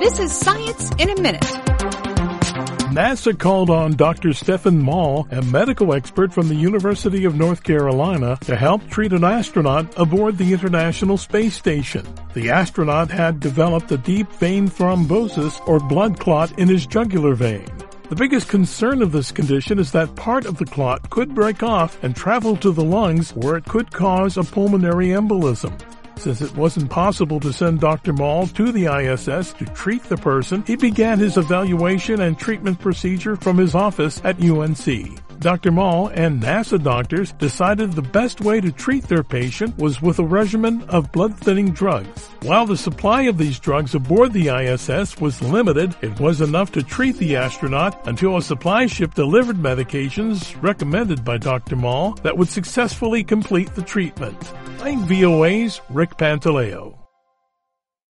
This is Science in a Minute. NASA called on Dr. Stephen Mall, a medical expert from the University of North Carolina, to help treat an astronaut aboard the International Space Station. The astronaut had developed a deep vein thrombosis or blood clot in his jugular vein. The biggest concern of this condition is that part of the clot could break off and travel to the lungs, where it could cause a pulmonary embolism. Since it wasn't possible to send Dr. Mall to the ISS to treat the person, he began his evaluation and treatment procedure from his office at UNC. Dr. Mall and NASA doctors decided the best way to treat their patient was with a regimen of blood-thinning drugs. While the supply of these drugs aboard the ISS was limited, it was enough to treat the astronaut until a supply ship delivered medications recommended by Dr. Mall that would successfully complete the treatment. I'm VOA's Rick Pantaleo.